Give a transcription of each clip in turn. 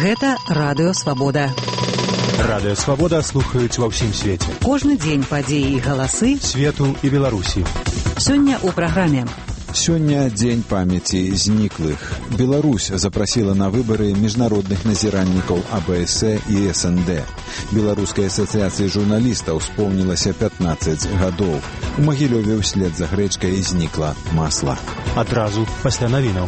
Гэта Радыё Свабода. Радыё Свабода слухаюць ва ўсім свеце. Кожны дзень падзеі і галасы свету і Беларусі. Сёння ў праграме. Сёння дзень памяці зніклых. Беларусь запрасіла на выбары міжнародных назіральнікаў АБС і СНД. Беларускай асацыяцыі журналістаў споўнілася 15 гадоў. У Магілёве ўслед за грэчкай знікла масла. Адразу пасля навінаў.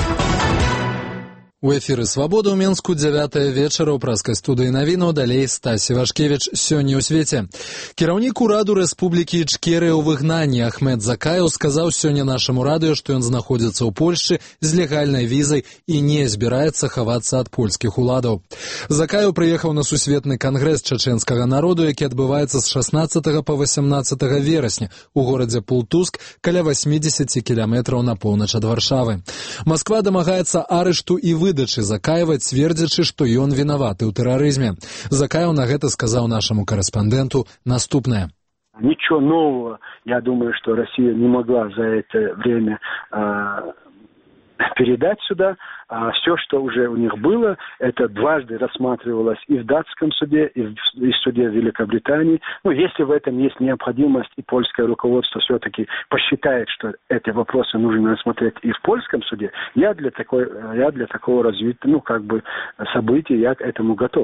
У эфіры «Свабода» ў Менску 9 вечара ў праскай студыі навінаў, далей Стась Івашкевіч. Сёння ў свеце. Кіраўнік ураду Рэспублікі Ічкерыя ў выгнанні Ахмед Закаеў сказаў сёння нашаму радыё, што ён знаходзіцца ў Польшчы з легальнай візай і не збіраецца хавацца ад польскіх уладаў. Закаеў прыехаў на сусветны кангрэс чачэнскага народу, які адбываецца з 16 па 18 верасня у горадзе Пултуск, каля 80 кіламетраў на поўнач ад Варшавы. Масква дамагаецца арышту і выдачы Закаева, цвердзячы, што ён вінаваты ў тэрарызме. Закаев на гэта сказаў нашаму карэспандэнту наступнае. Ничего нового, я думаю, что Россия не могла за это время передать сюда. А все, что уже у них было, это дважды рассматривалось и в датском суде, и в суде Великобритании. Ну, если в этом есть необходимость, и польское руководство все-таки посчитает, что эти вопросы нужно рассмотреть и в польском суде, я для такого развития, события, я к этому готов.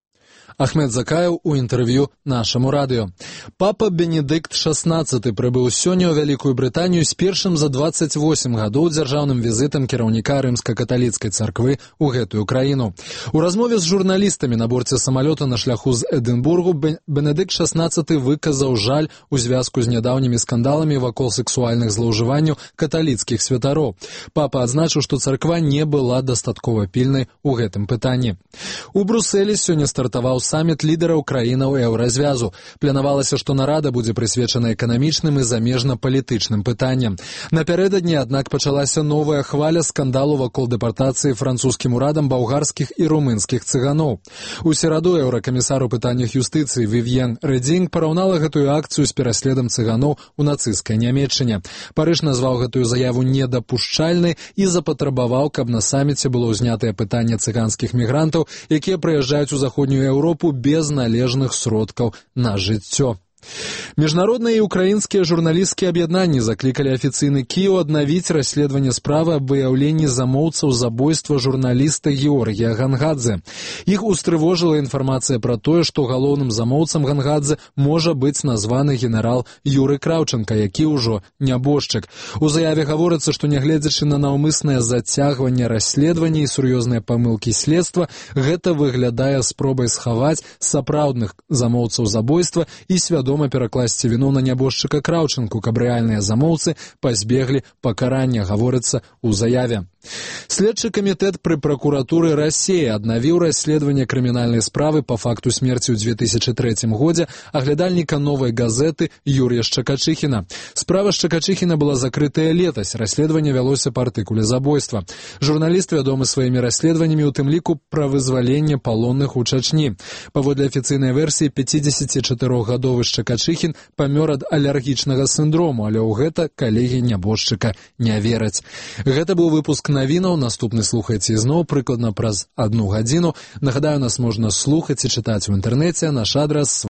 Ахмед Закаев у інтэрв'ю нашаму радыё. Папа Бенедыкт XVI прыбыў сёння ў Вялікую Брытанію з першым за 28 гадоў дзяржаўным візітам кіраўніка рымска-каталіцкай царквы ў гэтую краіну. У размове з журналістамі на борце самалёта на шляху з Эдынбургу Бенедыкт XVI выказаў жаль у звязку з нядаўнімі скандаламі вакол сексуальных злоўжыванняў каталіцкіх святароў. Папа адзначыў, што царква не была дастаткова пільнай у гэтым пытанні. У Брусэлі сёння стартаваў саміт лідараў краінаў еўразвязу. Планавалася, што нарада будзе прысвечана эканамічным і замежна-палітычным пытанням. Напярэдадні, аднак, пачалася новая хваля скандалу вакол дэпартацыі французскім урадам балгарскіх і румынскіх цыганоў. У сераду еўракамісар у пытаннях юстыцыі Вівьен Рэдзінг параўнала гэтую акцыю з пераследам цыганоў у нацысцкай Нямецчыне. Парыж назваў гэтую заяву недапушчальнай і запатрабаваў, каб на саміце было ўзнятае пытанне цыганскіх мігрантаў, якія прыязджаюць у заходнюю Еўропу без належных сродкаў на жыццё. Міжнародныя і украінскія журналісцкія аб'яднанні заклікалі афіцыйны Кіеў аднавіць расследаванне справы аб выяўленні замоўцаў забойства журналіста Георгія Гангадзе. Іх устрывожыла інфармацыя пра тое, што галоўным замоўцам Гангадзе можа быць названы генерал Юры Краўчанка, які ўжо нябожчык. У заяве гаворыцца, што нягледзячы на наўмыснае зацягванне расследавання і сур'ёзныя памылкі следства, гэта выглядае спробай схаваць сапраўдных замоўцаў забойства і свядома перакласці віну на нябожчыка Краўчанку, каб рэальныя замоўцы пазбеглі пакарання, гаворыцца ў заяве. Следчы камітэт пры пракуратуры Расіі аднавіў расследаванне крымінальнай справы па факту смерці ў 2003 годзе аглядальніка «Новай газеты» Юрія Шчакачыхіна. Справа Шчакачыхіна была закрытая летась, расследаванне вялося па артыкуле забойства. Журналіст вядомы сваімі расследаваннямі, у тым ліку пра вызваленне палонных у Чачні. Паводле афіцыйнай версіі, 54-гадовы Шчакачыхін памёр ад алергічнага сіндрому, але ў гэта калегі нябожчыка не вераць. Гэта быў выпуск навінаў. Наступны слухайце ізноў прыкладна праз 1 гадзіну. Нагадаю, нас можна слухаць і чытаць у інтэрнэце. Наш адрас